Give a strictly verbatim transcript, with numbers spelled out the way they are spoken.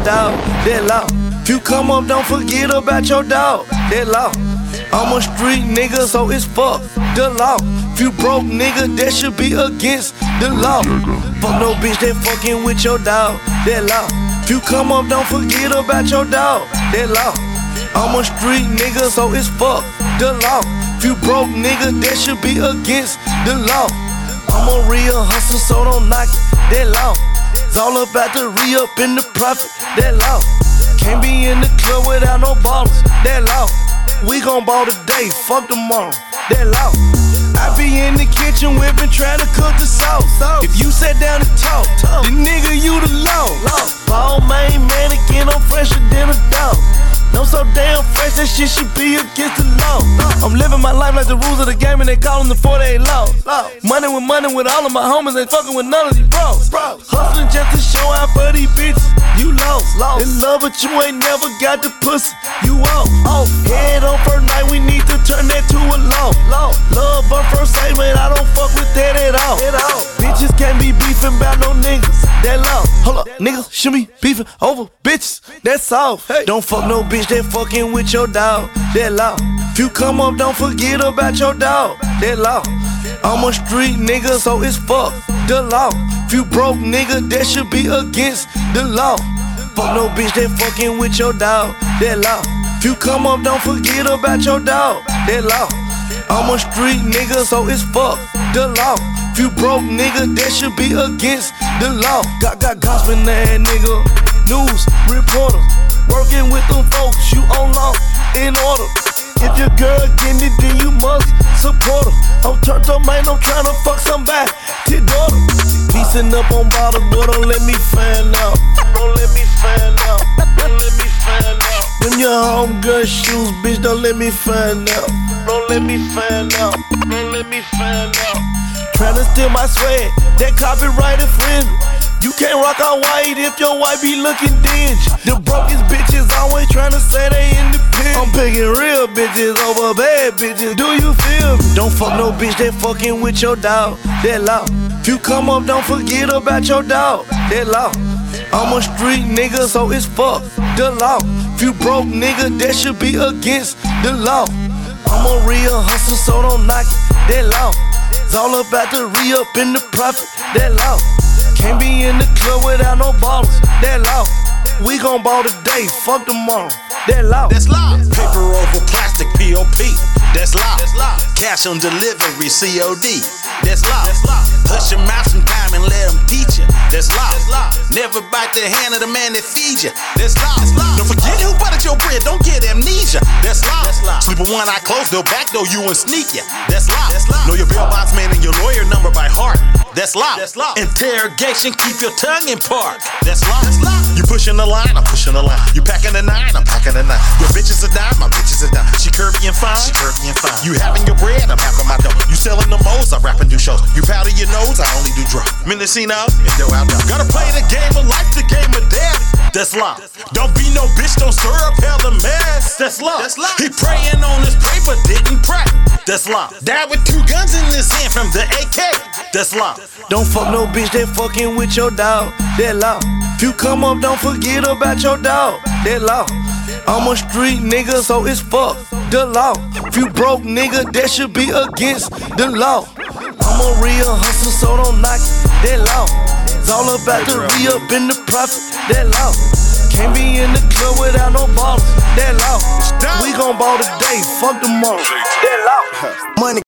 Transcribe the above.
dog, that law. If you come up, don't forget about your dog, that law. I'm a street nigga, so it's fuck the law. If you broke nigga, that should be against the law. Fuck no bitch that fucking with your dog, that law. If you come up, don't forget about your dog, that law. I'm a street nigga, so it's fuck the law. If you broke nigga, that should be against the law. I'm a real hustler, so don't knock it, that law. It's all about the re-up in the profit, that law. Can't be in the club without no ballers, that law. We gon' ball today, fuck tomorrow, that law. I be in the kitchen whipping, trying to cook the sauce. If you sat down and talk, the nigga you the law. Ball main mannequin, I'm fresher than a dog. I'm so damn fresh, that shit should be against the law. I'm living my life like the rules of the game, and they callin' the forty-eight laws. Money with money with all of my homies, ain't fucking with none of these bros. Hustling just to show out for these bitches. You lost, in love, but you ain't never got the pussy. You off, off. Head on first night, we need to turn that to a law. Love on first sight, man, I don't fuck with that at all. Bitches can't be beefing about no niggas, that law. Hold up, niggas should be beefing over bitches, that's all. Hey. Don't fuck no bitch that fucking with your dog, that law. If you come up, don't forget about your dog, that law. I'm a street nigga, so it's fuck the law. If you broke nigga, that should be against the law. Fuck no bitch that fucking with your dog, that law. If you come up, don't forget about your dog, that law. I'm a street nigga, so it's fuck the law. If you broke nigga, that should be against the law. Got got gospel ass nigga, news reporters, working with them folks, you on law in order. If your girl getting it, then you must support her. I'm turned up, man, I'm tryna fuck somebody, to daughter. Piecing up on bottle, boy, don't let me find out. Don't let me find out. Don't let me find out. Them your homegirl shoes, bitch, don't let me find out. Don't let me find out. Don't let me find out. Tryna steal my swag, that copyright infringement. You can't rock out white if your wife be looking dingy. The brokest bitches always tryna say they independent. I'm picking real bitches over bad bitches, do you feel me? Don't fuck no bitch that fucking with your dog, that law. If you come up, don't forget about your dog, that law. I'm a street nigga, so it's fuck the law. If you broke nigga, that should be against the law. I'm a real hustler, so don't knock it, that law. It's all about the re-up in the profit, that law. Can't be in the club without no ballers, that law. We gon' ball today, fuck tomorrow, that law. That's law. Paper over plastic, P O P. That's law. That's law. Cash on delivery, C O D. That's law. That's law. Push your mouth sometime and let them teach you. That's law. That's law. Never bite the hand of the man that feeds you. That's law. That's law. Don't forget who buttered your bread, don't get amnesia. That's law. That's law. Sleep with one eye closed, they'll backdoor you and sneak you. That's law. That's law. Know your bail bonds man and your lawyer number by heart. That's law. That's law. Interrogation, keep your tongue in park. That's law. That's law. You pushing the line, I'm pushing the line. You packing the nine, I'm packing the nine. Your bitch is a dime, my bitch is a dime. She curvy and fine, she curvy and fine. You having your bread, I'm having my dough. You selling the moles, I rap and do shows. You powder your nose, I only do drugs. Mendocino, and do out there. Gotta play the game of life, the game of death. That's law. Don't be no bitch, don't stir up hell the mess. That's law. That's law. He praying on his paper, didn't pray. That's law. Died with two guns in his hand from the A K. That's law. Don't fuck no bitch that fucking with your dog, that law. If you come up, don't forget about your dog, that law. I'm a street nigga, so it's fuck the law. If you broke nigga, that should be against the law. I'm a real hustler, so don't knock it, that law. It's all about the re-up in the profit, that law. Can't be in the club without no ballers, that law. We gon' ball today, fuck tomorrow, that law. Money